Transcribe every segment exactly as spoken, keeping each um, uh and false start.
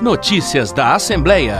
Notícias da Assembleia.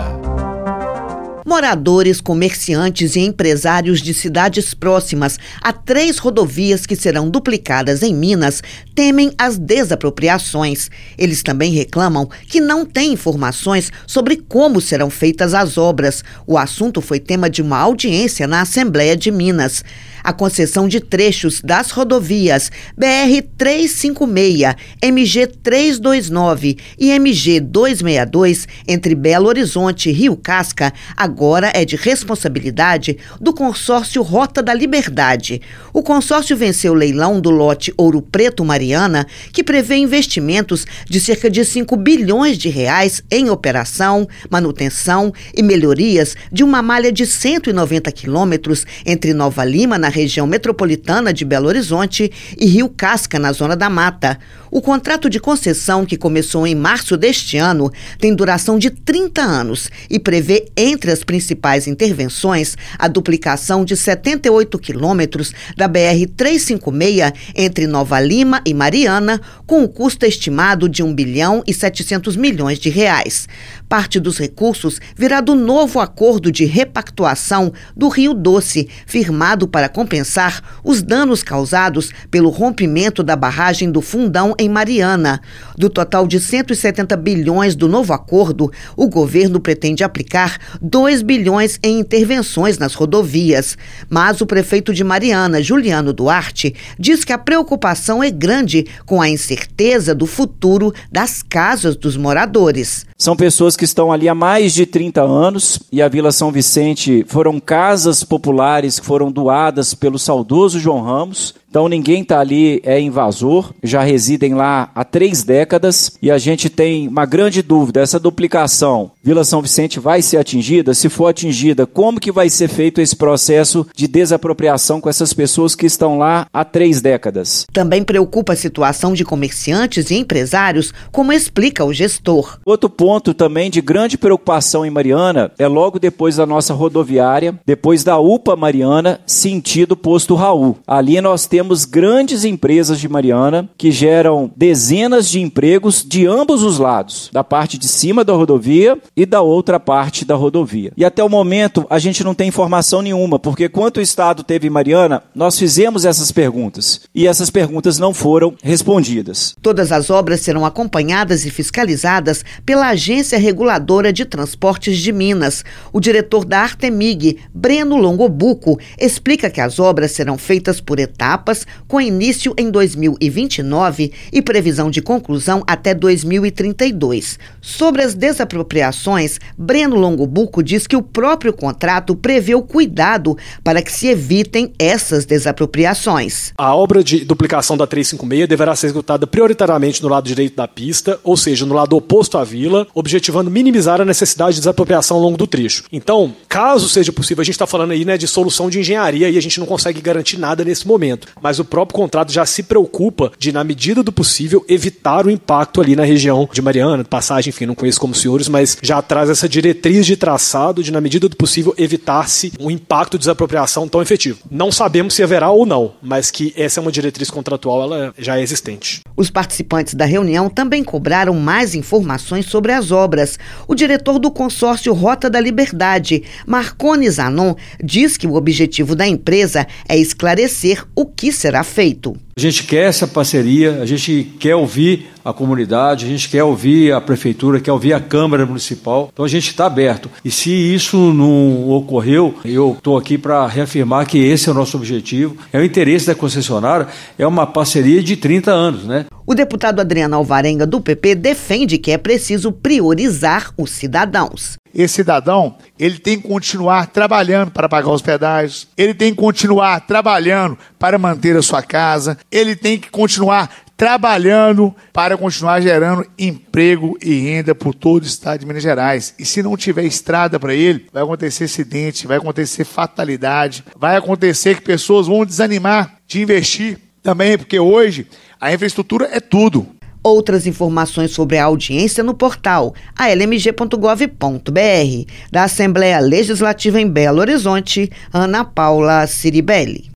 Moradores, comerciantes e empresários de cidades próximas a três rodovias que serão duplicadas em Minas temem as desapropriações. Eles também reclamam que não têm informações sobre como serão feitas as obras. O assunto foi tema de uma audiência na Assembleia de Minas. A concessão de trechos das rodovias B R trezentos e cinquenta e seis, M G trezentos e vinte e nove e M G duzentos e sessenta e dois entre Belo Horizonte e Rio Casca agora é de responsabilidade do consórcio Rota da Liberdade. O consórcio venceu o leilão do lote Ouro Preto Mariana, que prevê investimentos de cerca de cinco bilhões de reais em operação, manutenção e melhorias de uma malha de cento e noventa quilômetros entre Nova Lima, na região metropolitana de Belo Horizonte, e Rio Casca, na Zona da Mata. O contrato de concessão, que começou em março deste ano, tem duração de trinta anos e prevê, entre as principais intervenções, a duplicação de setenta e oito quilômetros da B R trezentos e cinquenta e seis entre Nova Lima e Mariana, com um custo estimado de um bilhão e setecentos milhões de reais. Parte dos recursos virá do novo acordo de repactuação do Rio Doce, firmado para compensar os danos causados pelo rompimento da barragem do Fundão em Mariana. Do total de cento e setenta bilhões do novo acordo, o governo pretende aplicar dois bilhões em intervenções nas rodovias. Mas o prefeito de Mariana, Juliano Duarte, diz que a preocupação é grande com a incerteza do futuro das casas dos moradores. São pessoas que estão ali há mais de trinta anos e a Vila São Vicente foram casas populares que foram doadas pelo saudoso João Ramos. Então ninguém está ali é invasor, já residem lá há três décadas e a gente tem uma grande dúvida, essa duplicação, Vila São Vicente vai ser atingida? Se for atingida, como que vai ser feito esse processo de desapropriação com essas pessoas que estão lá há três décadas? Também preocupa a situação de comerciantes e empresários, como explica o gestor. Outro ponto também de grande preocupação em Mariana é logo depois da nossa rodoviária, depois da U P A Mariana, sentido Posto Raul. Ali nós temos Temos grandes empresas de Mariana que geram dezenas de empregos de ambos os lados, da parte de cima da rodovia e da outra parte da rodovia. E até o momento a gente não tem informação nenhuma, porque quanto o Estado teve em Mariana, nós fizemos essas perguntas e essas perguntas não foram respondidas. Todas as obras serão acompanhadas e fiscalizadas pela Agência Reguladora de Transportes de Minas. O diretor da Artemig, Breno Longobuco, explica que as obras serão feitas por etapas, com início em dois mil e vinte e nove e previsão de conclusão até dois mil e trinta e dois. Sobre as desapropriações, Breno Longobuco diz que o próprio contrato prevê o cuidado para que se evitem essas desapropriações. A obra de duplicação da trezentos e cinquenta e seis deverá ser executada prioritariamente no lado direito da pista, ou seja, no lado oposto à vila, objetivando minimizar a necessidade de desapropriação ao longo do trecho. Então, caso seja possível, a gente está falando aí, né, de solução de engenharia e a gente não consegue garantir nada nesse momento. Mas o próprio contrato já se preocupa de, na medida do possível, evitar o impacto ali na região de Mariana, passagem, enfim, não conheço como senhores, mas já traz essa diretriz de traçado de, na medida do possível, evitar-se um impacto de desapropriação tão efetivo. Não sabemos se haverá ou não, mas que essa é uma diretriz contratual, ela já é existente. Os participantes da reunião também cobraram mais informações sobre as obras. O diretor do consórcio Rota da Liberdade, Marconi Zanon, diz que o objetivo da empresa é esclarecer o que será feito. A gente quer essa parceria, a gente quer ouvir a comunidade, a gente quer ouvir a prefeitura, quer ouvir a Câmara Municipal. Então a gente está aberto. E se isso não ocorreu, eu estou aqui para reafirmar que esse é o nosso objetivo. É o interesse da concessionária, é uma parceria de trinta anos, né? O deputado Adriano Alvarenga, do P P, defende que é preciso priorizar os cidadãos. Esse cidadão, ele tem que continuar trabalhando para pagar os pedágios, ele tem que continuar trabalhando para manter a sua casa, ele tem que continuar trabalhando para continuar gerando emprego e renda por todo o estado de Minas Gerais. E se não tiver estrada para ele, vai acontecer acidente, vai acontecer fatalidade, vai acontecer que pessoas vão desanimar de investir também, porque hoje a infraestrutura é tudo. Outras informações sobre a audiência no portal a l m g ponto gov ponto b r. Da Assembleia Legislativa em Belo Horizonte, Ana Paula Ciribelli.